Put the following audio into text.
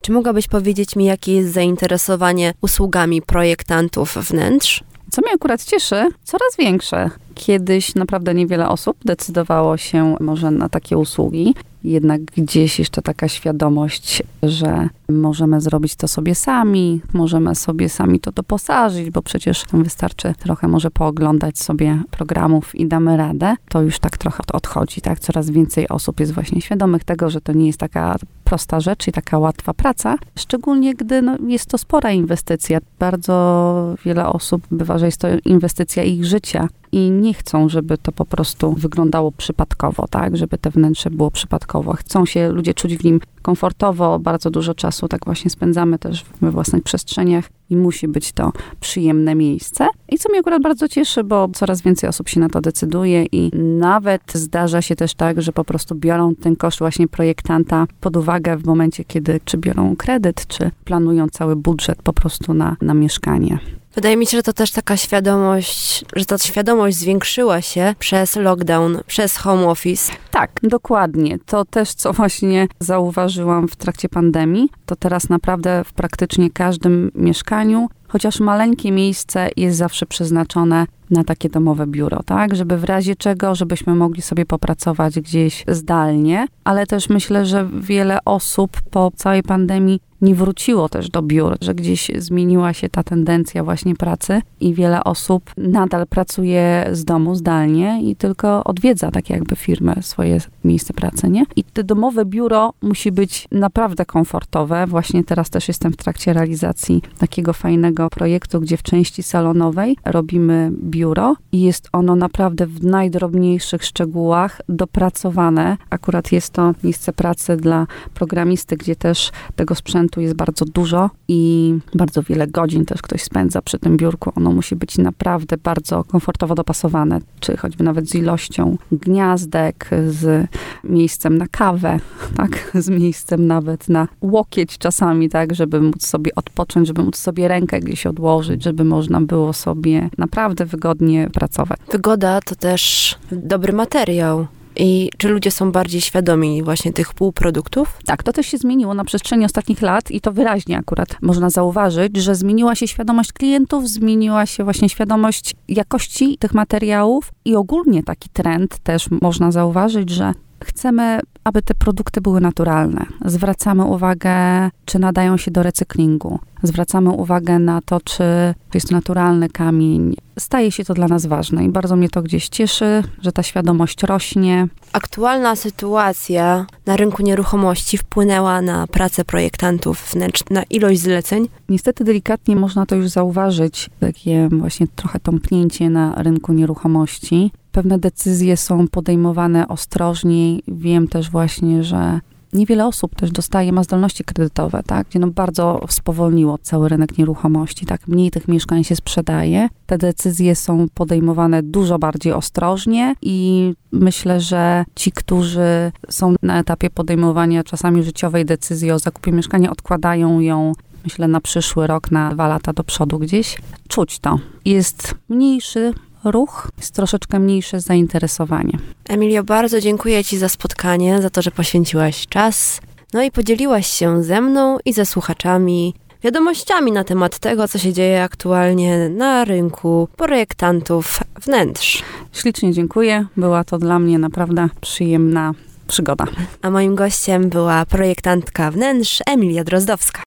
Czy mogłabyś powiedzieć mi, jakie jest zainteresowanie usługami projektantów wnętrz? Co mnie akurat cieszy, coraz większe. Kiedyś naprawdę niewiele osób decydowało się może na takie usługi. Jednak gdzieś jeszcze taka świadomość, że możemy zrobić to sobie sami, możemy sobie sami to doposażyć, bo przecież wystarczy trochę może pooglądać sobie programów i damy radę. To już tak trochę odchodzi, tak? Coraz więcej osób jest właśnie świadomych tego, że to nie jest taka prosta rzecz i taka łatwa praca. Szczególnie, gdy jest to spora inwestycja. Bardzo wiele osób bywa, że jest to inwestycja ich życia. I nie chcą, żeby to po prostu wyglądało przypadkowo, tak? Żeby te wnętrze było przypadkowo. Chcą się ludzie czuć w nim komfortowo. Bardzo dużo czasu tak właśnie spędzamy też we własnych przestrzeniach i musi być to przyjemne miejsce. I co mnie akurat bardzo cieszy, bo coraz więcej osób się na to decyduje i nawet zdarza się też tak, że po prostu biorą ten koszt właśnie projektanta pod uwagę w momencie, kiedy czy biorą kredyt, czy planują cały budżet po prostu na mieszkanie. Wydaje mi się, że to też taka świadomość, że ta świadomość zwiększyła się przez lockdown, przez home office. Tak, dokładnie. To też, co właśnie zauważyłam w trakcie pandemii, to teraz naprawdę w praktycznie każdym mieszkaniu, chociaż maleńkie miejsce jest zawsze przeznaczone na takie domowe biuro, tak? Żeby w razie czego, żebyśmy mogli sobie popracować gdzieś zdalnie, ale też myślę, że wiele osób po całej pandemii nie wróciło też do biur, że gdzieś zmieniła się ta tendencja właśnie pracy i wiele osób nadal pracuje z domu zdalnie i tylko odwiedza tak jakby firmę, swoje miejsce pracy, nie? I to domowe biuro musi być naprawdę komfortowe. Właśnie teraz też jestem w trakcie realizacji takiego fajnego projektu, gdzie w części salonowej robimy biuro i jest ono naprawdę w najdrobniejszych szczegółach dopracowane. Akurat jest to miejsce pracy dla programisty, gdzie też tego sprzętu jest bardzo dużo i bardzo wiele godzin też ktoś spędza przy tym biurku. Ono musi być naprawdę bardzo komfortowo dopasowane, czy choćby nawet z ilością gniazdek, z miejscem na kawę, tak, z miejscem nawet na łokieć czasami, tak, żeby móc sobie odpocząć, żeby móc sobie rękę gdzieś odłożyć, żeby można było sobie naprawdę wygodnie pracować. Wygoda to też dobry materiał. I czy ludzie są bardziej świadomi właśnie tych półproduktów? Tak, to też się zmieniło na przestrzeni ostatnich lat i to wyraźnie akurat można zauważyć, że zmieniła się świadomość klientów, zmieniła się właśnie świadomość jakości tych materiałów i ogólnie taki trend też można zauważyć, że chcemy, aby te produkty były naturalne. Zwracamy uwagę, czy nadają się do recyklingu. Zwracamy uwagę na to, czy jest to naturalny kamień. Staje się to dla nas ważne i bardzo mnie to gdzieś cieszy, że ta świadomość rośnie. Aktualna sytuacja na rynku nieruchomości wpłynęła na pracę projektantów wnętrz, na ilość zleceń? Niestety delikatnie można to już zauważyć, takie właśnie trochę tąpnięcie na rynku nieruchomości. Pewne decyzje są podejmowane ostrożniej. Wiem też właśnie, że niewiele osób też ma zdolności kredytowe, tak? Gdzie bardzo spowolniło cały rynek nieruchomości, tak? Mniej tych mieszkań się sprzedaje. Te decyzje są podejmowane dużo bardziej ostrożnie i myślę, że ci, którzy są na etapie podejmowania czasami życiowej decyzji o zakupie mieszkania, odkładają ją, myślę, na przyszły rok, na 2 lata do przodu gdzieś. Czuć to. Jest mniejszy ruch, jest troszeczkę mniejsze zainteresowanie. Emilio, bardzo dziękuję Ci za spotkanie, za to, że poświęciłaś czas, no i podzieliłaś się ze mną i ze słuchaczami wiadomościami na temat tego, co się dzieje aktualnie na rynku projektantów wnętrz. Ślicznie dziękuję. Była to dla mnie naprawdę przyjemna przygoda. A moim gościem była projektantka wnętrz Emilia Drozdowska.